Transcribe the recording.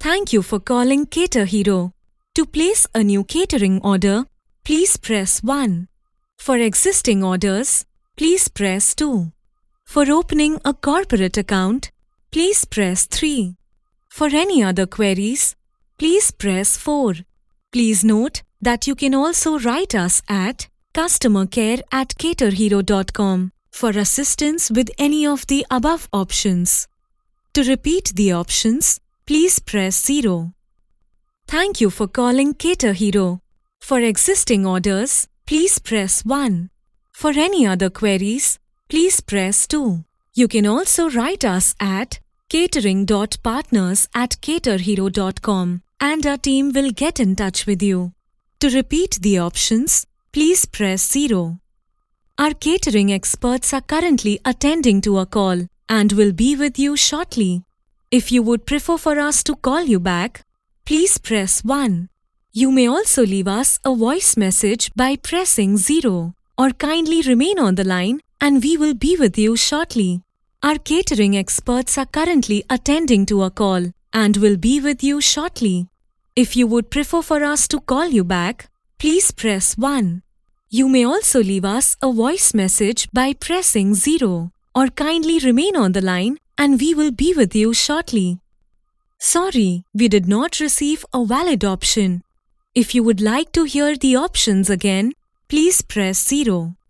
Thank you for calling Cater Hero. To place a new catering order, please press 1. For existing orders, please press 2. For opening a corporate account, please press 3. For any other queries, please press 4. Please note that you can also write us at customercare@caterhero.com for assistance with any of the above options. To repeat the options, please press 0. Thank you for calling Cater Hero. For existing orders, please press 1. For any other queries, please press 2. You can also write us at catering.partners@caterhero.com and our team will get in touch with you. To repeat the options, please press 0. Our catering experts are currently attending to a call and will be with you shortly. If you would prefer for us to call you back, please press 1. You may also leave us a voice message by pressing 0, or kindly remain on the line and we will be with you shortly. Our catering experts are currently attending to a call and will be with you shortly. If you would prefer for us to call you back, please press 1. You may also leave us a voice message by pressing 0, or kindly remain on the line and we will be with you shortly. Sorry, we did not receive a valid option. If you would like to hear the options again, please press 0.